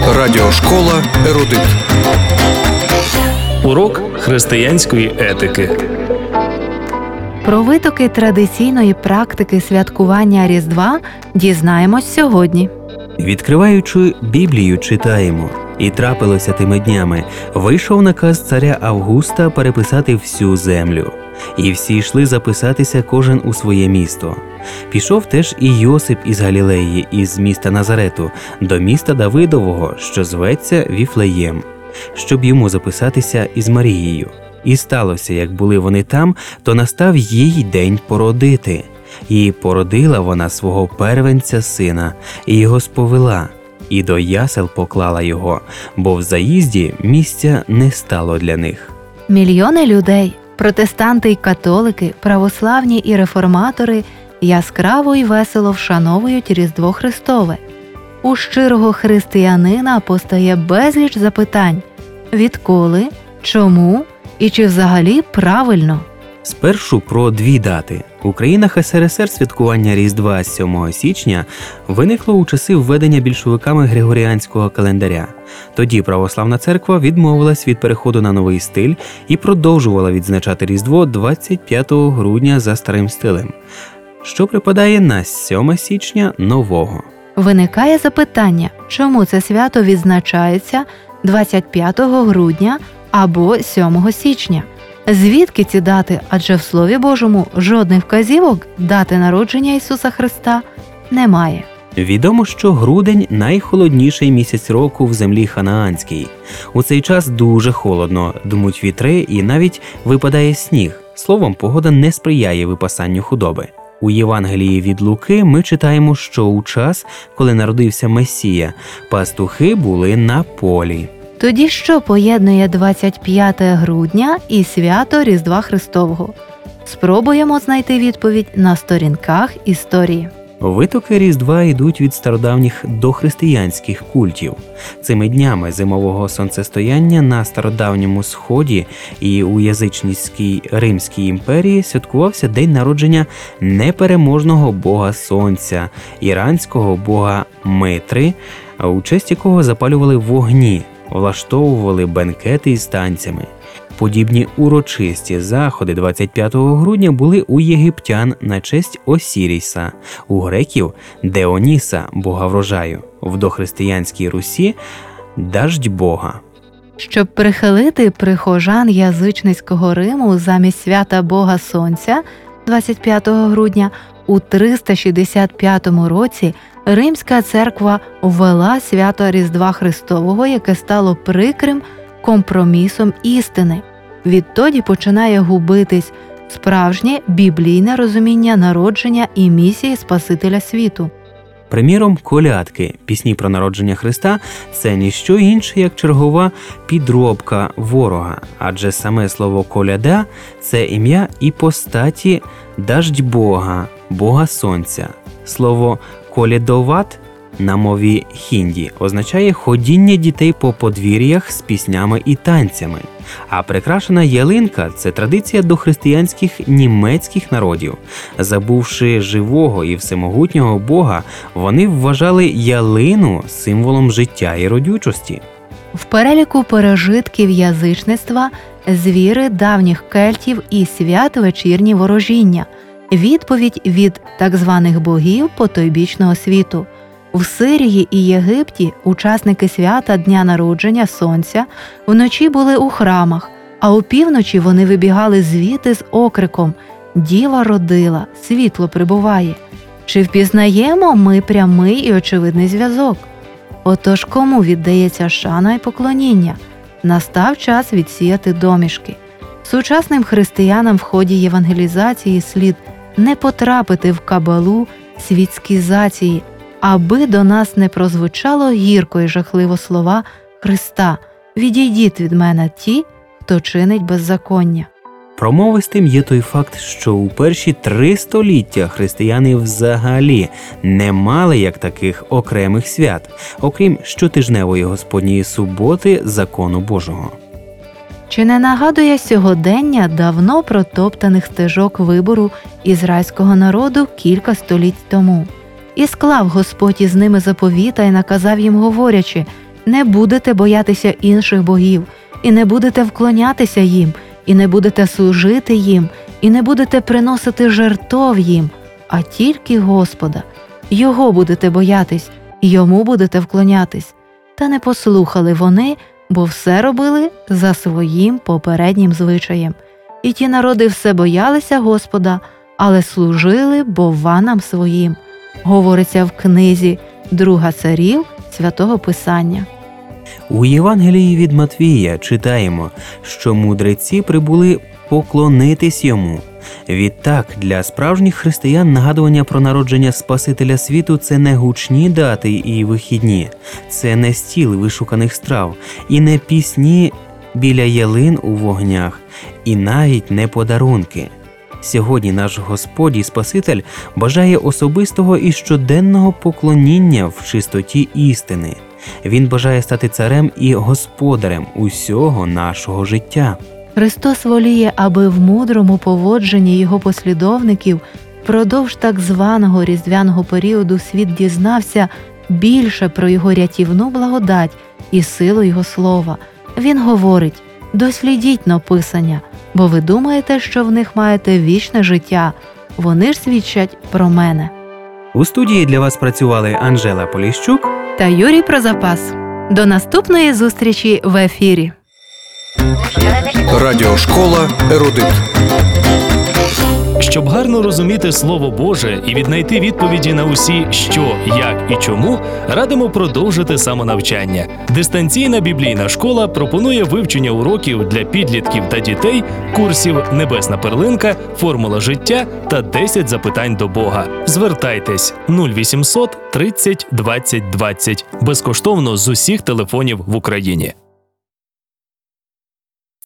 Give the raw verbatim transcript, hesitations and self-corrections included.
Радіошкола «Ерудит». Урок християнської етики. Про витоки традиційної практики святкування Різдва дізнаємось сьогодні. Відкриваючи Біблію, читаємо: «І трапилося тими днями, вийшов наказ царя Августа переписати всю землю. І всі йшли записатися кожен у своє місто. Пішов теж і Йосип із Галілеї, із міста Назарету, до міста Давидового, що зветься Віфлеєм, щоб йому записатися із Марією. І сталося, як були вони там, то настав їй день породити. І породила вона свого первенця сина, і його сповела, і до ясел поклала його, бо в заїзді місця не стало для них». Мільйони людей, протестанти й католики, православні і реформатори яскраво й весело вшановують Різдво Христове. У щирого християнина постає безліч запитань: відколи, чому і чи взагалі правильно? Спершу про дві дати. У країнах ес ер ес ер святкування Різдва сьомого січня виникло у часи введення більшовиками Григоріанського календаря. Тоді православна церква відмовилась від переходу на новий стиль і продовжувала відзначати Різдво двадцять п'ятого грудня за старим стилем, що припадає на сьоме січня нового. Виникає запитання, чому це свято відзначається двадцять п'ятого грудня або сьомого січня? Звідки ці дати? Адже в Слові Божому жодних вказівок дати народження Ісуса Христа немає. Відомо, що грудень – найхолодніший місяць року в землі ханаанській. У цей час дуже холодно, дмуть вітри і навіть випадає сніг. Словом, погода не сприяє випасанню худоби. У Євангелії від Луки ми читаємо, що у час, коли народився Месія, пастухи були на полі. Тоді що поєднує двадцять п'яте грудня і свято Різдва Христового? Спробуємо знайти відповідь на сторінках історії. Витоки Різдва йдуть від стародавніх дохристиянських культів. Цими днями зимового сонцестояння на стародавньому Сході і у язичницькій Римській імперії святкувався день народження непереможного бога сонця, іранського бога Митри, у честь якого запалювали вогні, влаштовували бенкети із танцями. Подібні урочисті заходи двадцять п'ятого грудня були у єгиптян на честь Осіріса, у греків – Деоніса, бога врожаю, в дохристиянській Русі – даждь бога. Щоб прихилити прихожан язичницького Риму замість свята Бога Сонця двадцять п'ятого грудня, у триста шістдесят п'ятому році Римська церква ввела свято Різдва Христового, яке стало прикрим компромісом істини. Відтоді починає губитись справжнє біблійне розуміння народження і місії Спасителя світу. Приміром, колядки, пісні про народження Христа – це ніщо інше, як чергова підробка ворога, адже саме слово «коляда» – це ім'я і постаті «даждь Бога», Бога Сонця. Слово «колядоват» на мові хінді означає ходіння дітей по подвір'ях з піснями і танцями. А прикрашена ялинка – це традиція дохристиянських німецьких народів. Забувши живого і всемогутнього Бога, вони вважали ялину символом життя і родючості. В переліку пережитків язичництва – звіри давніх кельтів і свят вечірні ворожіння, відповідь від так званих богів потойбічного світу. В Сирії і Єгипті учасники свята Дня народження Сонця вночі були у храмах, а опівночі вони вибігали звідти з окриком «Діва родила, світло прибуває». Чи впізнаємо ми прямий і очевидний зв'язок? Отож, кому віддається шана і поклоніння? Настав час відсіяти домішки. Сучасним християнам в ході євангелізації слід не потрапити в кабалу світськізації, аби до нас не прозвучало гірко і жахливо слова Христа: «Відійдіть від мене ті, хто чинить беззаконня». Промовистим є той факт, що у перші три століття християни взагалі не мали як таких окремих свят, окрім щотижневої Господньої суботи закону Божого. Чи не нагадує сьогодення давно протоптаних стежок вибору ізраїльського народу кілька століть тому? «І склав Господь із ними заповіта, і наказав їм, говорячи: не будете боятися інших богів, і не будете вклонятися їм, і не будете служити їм, і не будете приносити жертов їм, а тільки Господа. Його будете боятись, і йому будете вклонятись. Та не послухали вони, бо все робили за своїм попереднім звичаєм. І ті народи все боялися Господа, але служили бовванам своїм. Говориться в книзі Друга царів Святого Писання. У Євангелії від Матвія читаємо, що мудреці прибули поклонитись йому. Відтак, для справжніх християн нагадування про народження Спасителя світу – це не гучні дати і вихідні, це не стіл вишуканих страв, і не пісні біля ялин у вогнях, і навіть не подарунки. Сьогодні наш Господь і Спаситель бажає особистого і щоденного поклоніння в чистоті істини. Він бажає стати царем і господарем усього нашого життя. Христос воліє, аби в мудрому поводженні його послідовників впродовж так званого різдвяного періоду світ дізнався більше про його рятівну благодать і силу його слова. Він говорить: «Дослідіть написання, бо ви думаєте, що в них маєте вічне життя. Вони ж свідчать про мене». У студії для вас працювали Анжела Поліщук та Юрій Прозапас. До наступної зустрічі в ефірі. Радіошкола «Ерудит». Щоб гарно розуміти Слово Боже і віднайти відповіді на усі «що», «як» і «чому», радимо продовжити самонавчання. Дистанційна біблійна школа пропонує вивчення уроків для підлітків та дітей, курсів «Небесна перлинка», «Формула життя» та десять запитань до Бога. Звертайтесь нуль вісімсот тридцять двадцять двадцять безкоштовно з усіх телефонів в Україні.